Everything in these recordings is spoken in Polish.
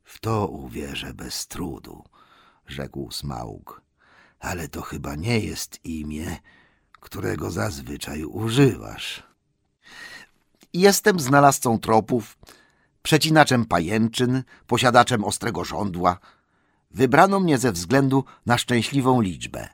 W to uwierzę bez trudu, rzekł Smaug. Ale to chyba nie jest imię, którego zazwyczaj używasz. Jestem znalazcą tropów, przecinaczem pajęczyn, posiadaczem ostrego żądła. Wybrano mnie ze względu na szczęśliwą liczbę.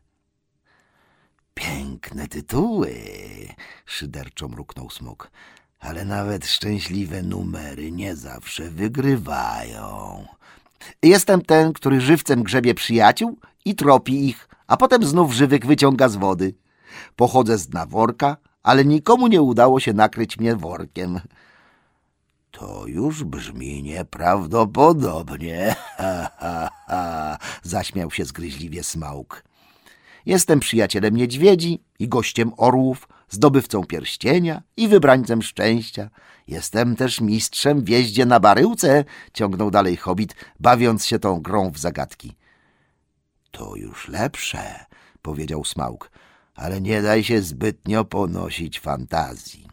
Piękne tytuły, szyderczo mruknął Smok. Ale nawet szczęśliwe numery nie zawsze wygrywają. Jestem ten, który żywcem grzebie przyjaciół i tropi ich, a potem znów żywych wyciąga z wody. Pochodzę z dna worka, ale nikomu nie udało się nakryć mnie workiem. To już brzmi nieprawdopodobnie, zaśmiał się zgryźliwie Smaug. Jestem przyjacielem niedźwiedzi i gościem orłów, zdobywcą pierścienia i wybrańcem szczęścia. Jestem też mistrzem w jeździe na baryłce, ciągnął dalej hobbit, bawiąc się tą grą w zagadki. To już lepsze, powiedział Smaug, ale nie daj się zbytnio ponosić fantazji.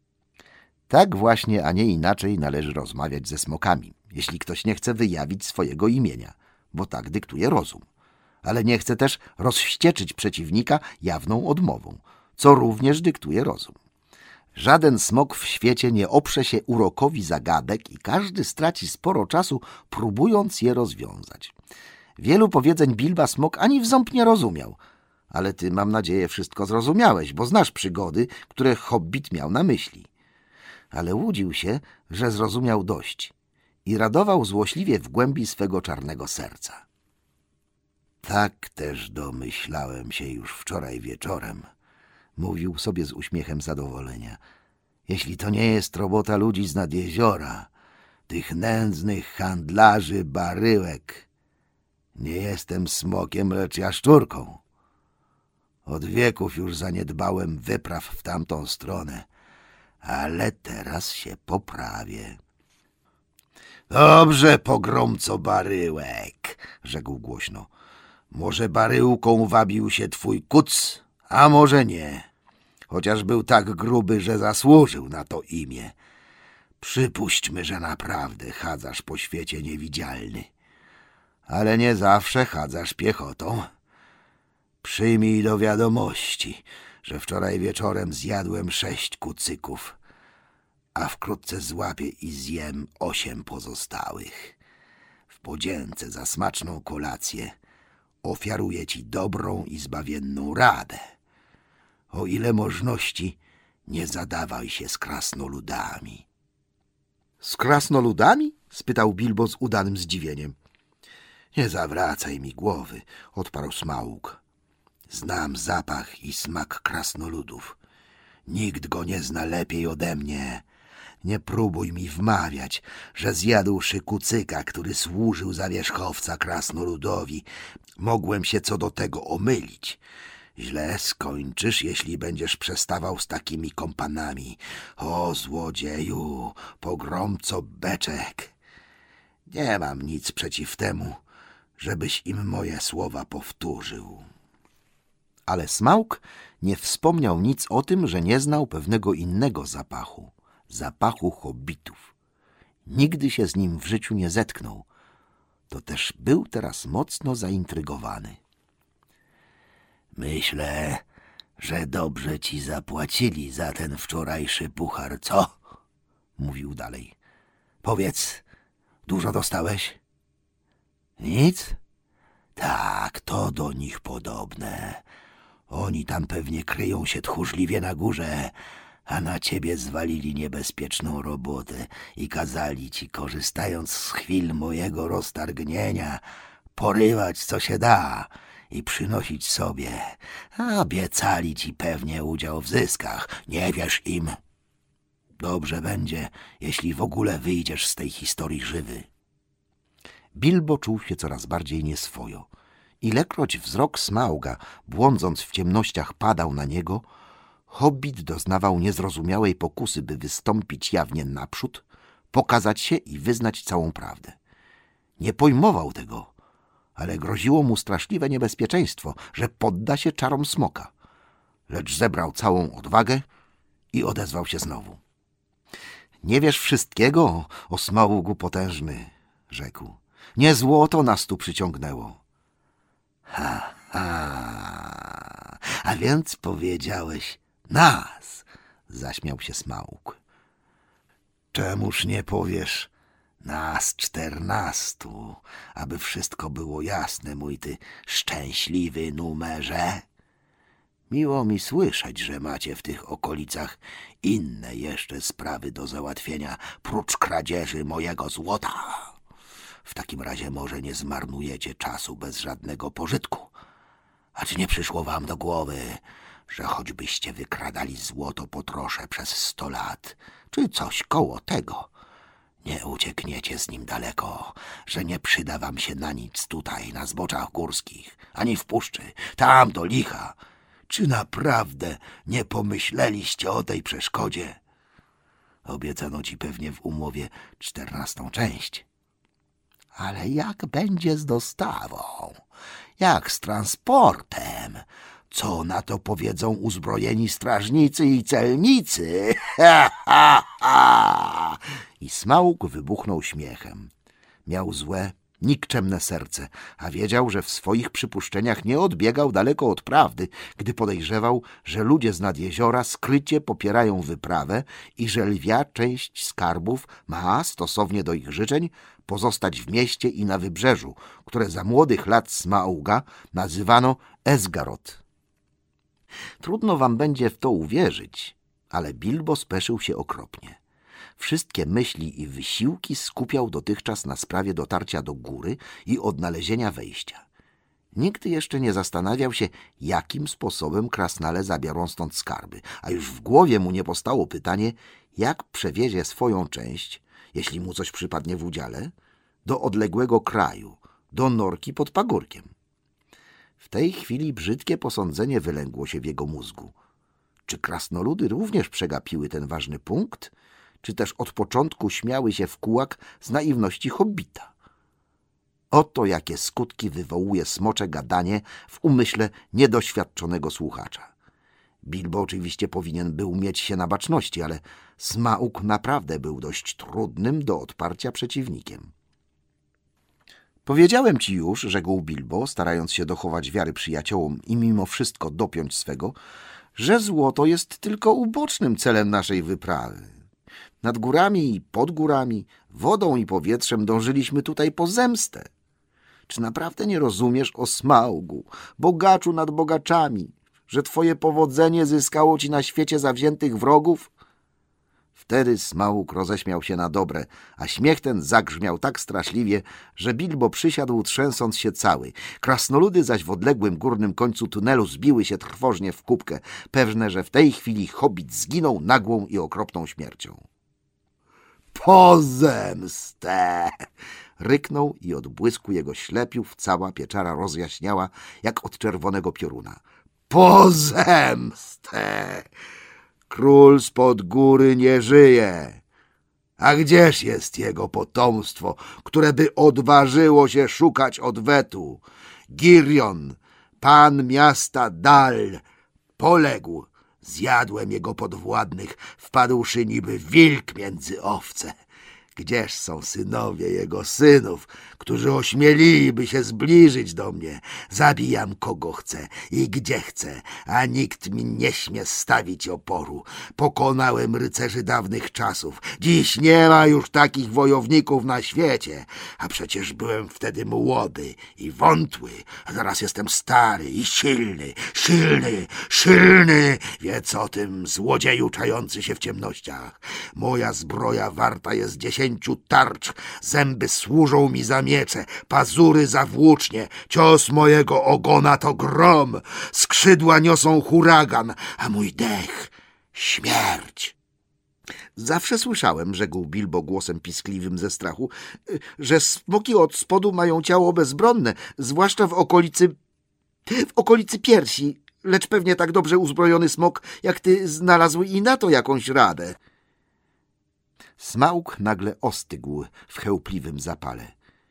Tak właśnie, a nie inaczej należy rozmawiać ze smokami, jeśli ktoś nie chce wyjawić swojego imienia, bo tak dyktuje rozum. Ale nie chce też rozwścieczyć przeciwnika jawną odmową, co również dyktuje rozum. Żaden smok w świecie nie oprze się urokowi zagadek i każdy straci sporo czasu, próbując je rozwiązać. Wielu powiedzeń Bilba Smok ani w ząb nie rozumiał, ale ty, mam nadzieję, wszystko zrozumiałeś, bo znasz przygody, które hobbit miał na myśli. Ale łudził się, że zrozumiał dość i radował złośliwie w głębi swego czarnego serca. Tak też domyślałem się już wczoraj wieczorem, mówił sobie z uśmiechem zadowolenia. Jeśli to nie jest robota ludzi z nad jeziora, tych nędznych handlarzy baryłek, nie jestem smokiem, lecz jaszczurką. Od wieków już zaniedbałem wypraw w tamtą stronę, ale teraz się poprawię. Dobrze, pogromco baryłek, rzekł głośno. Może baryłką wabił się twój kuc, a może nie. Chociaż był tak gruby, że zasłużył na to imię. Przypuśćmy, że naprawdę chadzasz po świecie niewidzialny. Ale nie zawsze chadzasz piechotą. Przyjmij do wiadomości, że wczoraj wieczorem zjadłem 6 kucyków, a wkrótce złapię i zjem 8 pozostałych. W podzięce za smaczną kolację ofiaruję ci dobrą i zbawienną radę. O ile możności, nie zadawaj się z krasnoludami. Z krasnoludami? Spytał Bilbo z udanym zdziwieniem. Nie zawracaj mi głowy, odparł Smaug. Znam zapach i smak krasnoludów. Nikt go nie zna lepiej ode mnie. Nie próbuj mi wmawiać, że zjadłszy kucyka, który służył za wierzchowca krasnoludowi, mogłem się co do tego omylić. Źle skończysz, jeśli będziesz przestawał z takimi kompanami. O, złodzieju, pogromco beczek. Nie mam nic przeciw temu, żebyś im moje słowa powtórzył. Ale Smaug nie wspomniał nic o tym, że nie znał pewnego innego zapachu hobbitów. Nigdy się z nim w życiu nie zetknął. To też był teraz mocno zaintrygowany. Myślę, że dobrze ci zapłacili za ten wczorajszy puchar, co? Mówił dalej. Powiedz, dużo dostałeś? Nic? Tak, to do nich podobne. Oni tam pewnie kryją się tchórzliwie na górze, a na ciebie zwalili niebezpieczną robotę i kazali ci, korzystając z chwil mojego roztargnienia, porywać co się da i przynosić sobie. A obiecali ci pewnie udział w zyskach. Nie wierz im. Dobrze będzie, jeśli w ogóle wyjdziesz z tej historii żywy. Bilbo czuł się coraz bardziej nieswojo. Ilekroć wzrok Smauga, błądząc w ciemnościach, padał na niego, hobbit doznawał niezrozumiałej pokusy, by wystąpić jawnie naprzód, pokazać się i wyznać całą prawdę. Nie pojmował tego, ale groziło mu straszliwe niebezpieczeństwo, że podda się czarom smoka. Lecz zebrał całą odwagę i odezwał się znowu. Nie wiesz wszystkiego, o Smaugu potężny, rzekł. Nie złoto nas tu przyciągnęło. Ha, a więc powiedziałeś nas, zaśmiał się Smaug. Czemuż nie powiesz nas 14, aby wszystko było jasne, mój ty szczęśliwy numerze? Miło mi słyszeć, że macie w tych okolicach inne jeszcze sprawy do załatwienia, prócz kradzieży mojego złota. W takim razie może nie zmarnujecie czasu bez żadnego pożytku. A czy nie przyszło wam do głowy, że choćbyście wykradali złoto po trosze przez 100 lat, czy coś koło tego, nie uciekniecie z nim daleko, że nie przyda wam się na nic tutaj, na zboczach górskich, ani w puszczy, tam do licha. Czy naprawdę nie pomyśleliście o tej przeszkodzie? Obiecano ci pewnie w umowie 14. część. Ale jak będzie z dostawą? Jak z transportem? Co na to powiedzą uzbrojeni strażnicy i celnicy? Ha, ha, ha! I Smaug wybuchnął śmiechem. Miał złe, nikczemne serce, a wiedział, że w swoich przypuszczeniach nie odbiegał daleko od prawdy, gdy podejrzewał, że ludzie z nad jeziora skrycie popierają wyprawę i że lwia część skarbów ma, stosownie do ich życzeń, pozostać w mieście i na wybrzeżu, które za młodych lat Smauga nazywano Esgaroth. Trudno wam będzie w to uwierzyć, ale Bilbo speszył się okropnie. Wszystkie myśli i wysiłki skupiał dotychczas na sprawie dotarcia do góry i odnalezienia wejścia. Nigdy jeszcze nie zastanawiał się, jakim sposobem krasnale zabiorą stąd skarby, a już w głowie mu nie powstało pytanie, jak przewiezie swoją część, jeśli mu coś przypadnie w udziale, do odległego kraju, do norki pod pagórkiem. W tej chwili brzydkie posądzenie wylęgło się w jego mózgu. Czy krasnoludy również przegapiły ten ważny punkt, czy też od początku śmiały się w kułak z naiwności hobbita? Oto jakie skutki wywołuje smocze gadanie w umyśle niedoświadczonego słuchacza. Bilbo oczywiście powinien był mieć się na baczności, ale Smaug naprawdę był dość trudnym do odparcia przeciwnikiem. Powiedziałem ci już, rzekł Bilbo, starając się dochować wiary przyjaciołom i mimo wszystko dopiąć swego, że złoto jest tylko ubocznym celem naszej wyprawy. Nad górami i pod górami, wodą i powietrzem dążyliśmy tutaj po zemstę. Czy naprawdę nie rozumiesz, o Smaugu, bogaczu nad bogaczami, że twoje powodzenie zyskało ci na świecie zawziętych wrogów? Wtedy Smaug roześmiał się na dobre, a śmiech ten zagrzmiał tak straszliwie, że Bilbo przysiadł, trzęsąc się cały. Krasnoludy zaś w odległym górnym końcu tunelu zbiły się trwożnie w kubkę, pewne, że w tej chwili hobbit zginął nagłą i okropną śmiercią. Po zemstę! Ryknął i od błysku jego ślepiów cała pieczara rozjaśniała, jak od czerwonego pioruna. Po zemstę! Król spod góry nie żyje. A gdzież jest jego potomstwo, które by odważyło się szukać odwetu? Girion, pan miasta Dal, poległ. Zjadłem jego podwładnych, wpadłszy niby wilk między owce. Gdzież są synowie jego synów, którzy ośmieliliby się zbliżyć do mnie? Zabijam kogo chcę i gdzie chcę, a nikt mi nie śmie stawić oporu. Pokonałem rycerzy dawnych czasów. Dziś nie ma już takich wojowników na świecie. A przecież byłem wtedy młody i wątły, a teraz jestem stary i silny, silny. Wiedz o tym, złodzieju czający się w ciemnościach. Moja zbroja warta jest 10 tarcz, zęby służą mi za miecze, pazury za włócznie, cios mojego ogona to grom, skrzydła niosą huragan, a mój dech śmierć. Zawsze słyszałem, rzekł Bilbo głosem piskliwym ze strachu, że smoki od spodu mają ciało bezbronne, zwłaszcza w okolicy piersi, lecz pewnie tak dobrze uzbrojony smok jak ty znalazł i na to jakąś radę. Smaug nagle ostygł w chełpliwym zapale.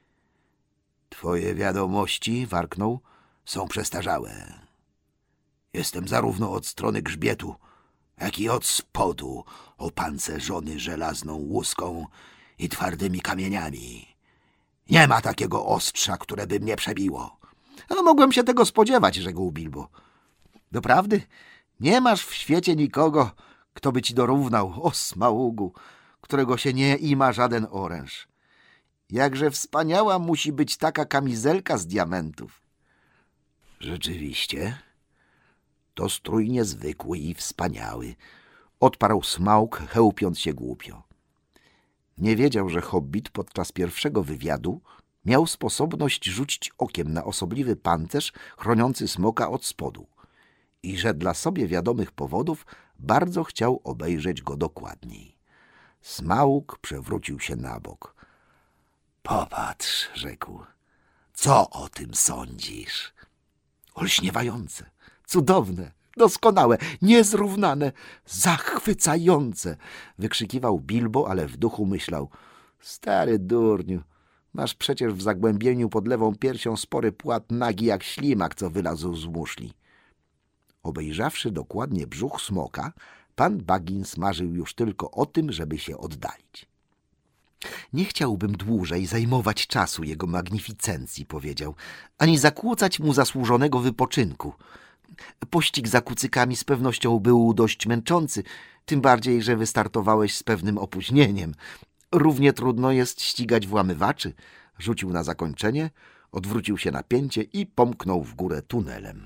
Twoje wiadomości, warknął, są przestarzałe. Jestem zarówno od strony grzbietu, jak i od spodu opancerzony żelazną łuską i twardymi kamieniami. Nie ma takiego ostrza, które by mnie przebiło. No, mogłem się tego spodziewać, rzekł Bilbo. Doprawdy, nie masz w świecie nikogo, kto by ci dorównał, o Smaugu, którego się nie ima żaden oręż. Jakże wspaniała musi być taka kamizelka z diamentów. Rzeczywiście, to strój niezwykły i wspaniały, odparł Smaug, chełpiąc się głupio. Nie wiedział, że hobbit podczas pierwszego wywiadu miał sposobność rzucić okiem na osobliwy pancerz chroniący smoka od spodu i że dla sobie wiadomych powodów bardzo chciał obejrzeć go dokładniej. Smaug przewrócił się na bok. Popatrz, rzekł, co o tym sądzisz? Olśniewające, cudowne, doskonałe, niezrównane, zachwycające, wykrzykiwał Bilbo, ale w duchu myślał: stary durniu, masz przecież w zagłębieniu pod lewą piersią spory płat nagi jak ślimak, co wylazł z muszli. Obejrzawszy dokładnie brzuch smoka, pan Baggins marzył już tylko o tym, żeby się oddalić. Nie chciałbym dłużej zajmować czasu jego magnificencji, powiedział, ani zakłócać mu zasłużonego wypoczynku. Pościg za kucykami z pewnością był dość męczący, tym bardziej, że wystartowałeś z pewnym opóźnieniem. Równie trudno jest ścigać włamywaczy. Rzucił na zakończenie, odwrócił się na pięcie i pomknął w górę tunelem.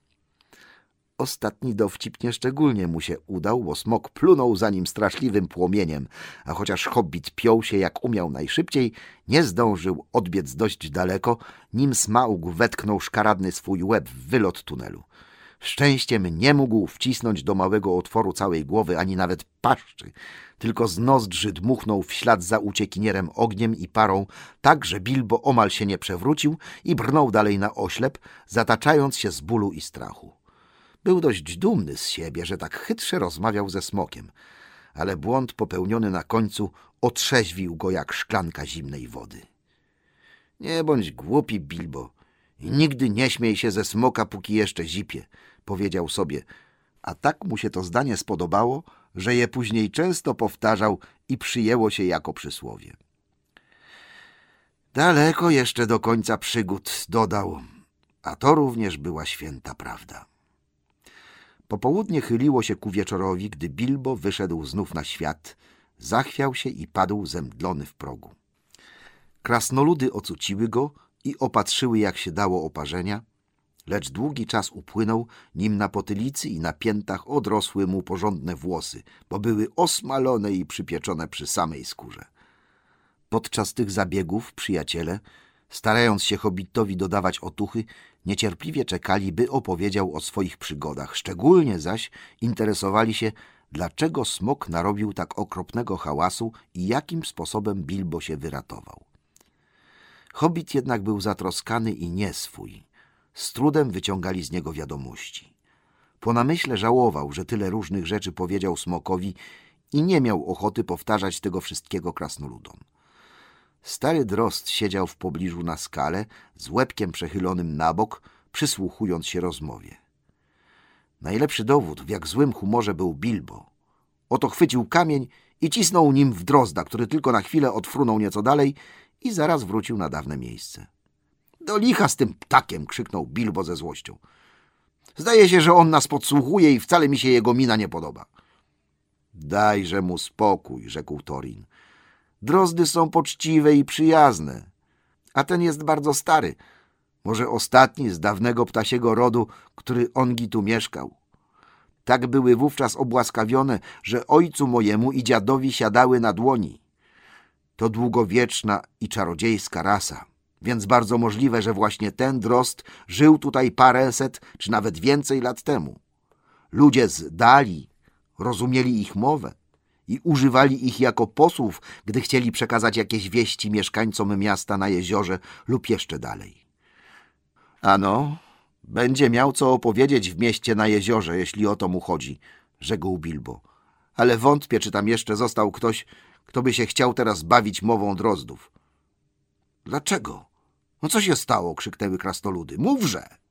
Ostatni dowcip nieszczególnie mu się udał, bo smok plunął za nim straszliwym płomieniem, a chociaż hobbit piął się jak umiał najszybciej, nie zdążył odbiec dość daleko, nim Smaug wetknął szkaradny swój łeb w wylot tunelu. Szczęściem nie mógł wcisnąć do małego otworu całej głowy ani nawet paszczy, tylko z nozdrzy dmuchnął w ślad za uciekinierem ogniem i parą, tak, że Bilbo omal się nie przewrócił i brnął dalej na oślep, zataczając się z bólu i strachu. Był dość dumny z siebie, że tak chytrze rozmawiał ze smokiem, ale błąd popełniony na końcu otrzeźwił go jak szklanka zimnej wody. Nie bądź głupi, Bilbo, i nigdy nie śmiej się ze smoka, póki jeszcze zipie, powiedział sobie, a tak mu się to zdanie spodobało, że je później często powtarzał i przyjęło się jako przysłowie. Daleko jeszcze do końca przygód, dodał, a to również była święta prawda. Popołudnie chyliło się ku wieczorowi, gdy Bilbo wyszedł znów na świat, zachwiał się i padł zemdlony w progu. Krasnoludy ocuciły go i opatrzyły jak się dało oparzenia, lecz długi czas upłynął, nim na potylicy i na piętach odrosły mu porządne włosy, bo były osmalone i przypieczone przy samej skórze. Podczas tych zabiegów przyjaciele, starając się hobbitowi dodawać otuchy, niecierpliwie czekali, by opowiedział o swoich przygodach. Szczególnie zaś interesowali się, dlaczego smok narobił tak okropnego hałasu i jakim sposobem Bilbo się wyratował. Hobbit jednak był zatroskany i nieswój. Z trudem wyciągali z niego wiadomości. Po namyśle żałował, że tyle różnych rzeczy powiedział smokowi i nie miał ochoty powtarzać tego wszystkiego krasnoludom. Stary drozd siedział w pobliżu na skale, z łebkiem przechylonym na bok, przysłuchując się rozmowie. Najlepszy dowód, w jak złym humorze był Bilbo. Oto chwycił kamień i cisnął nim w drozda, który tylko na chwilę odfrunął nieco dalej i zaraz wrócił na dawne miejsce. Do licha z tym ptakiem! Krzyknął Bilbo ze złością. Zdaje się, że on nas podsłuchuje i wcale mi się jego mina nie podoba. Dajże mu spokój, rzekł Thorin. Drozdy są poczciwe i przyjazne, a ten jest bardzo stary, może ostatni z dawnego ptasiego rodu, który ongi tu mieszkał. Tak były wówczas obłaskawione, że ojcu mojemu i dziadowi siadały na dłoni. To długowieczna i czarodziejska rasa, więc bardzo możliwe, że właśnie ten drozd żył tutaj paręset czy nawet więcej lat temu. Ludzie z dali rozumieli ich mowę i używali ich jako posłów, gdy chcieli przekazać jakieś wieści mieszkańcom miasta na jeziorze lub jeszcze dalej. Ano, będzie miał co opowiedzieć w mieście na jeziorze, jeśli o to mu chodzi, rzekł Bilbo. Ale wątpię, czy tam jeszcze został ktoś, kto by się chciał teraz bawić mową drozdów. Dlaczego? No co się stało? Krzyknęły krasnoludy. Mówże!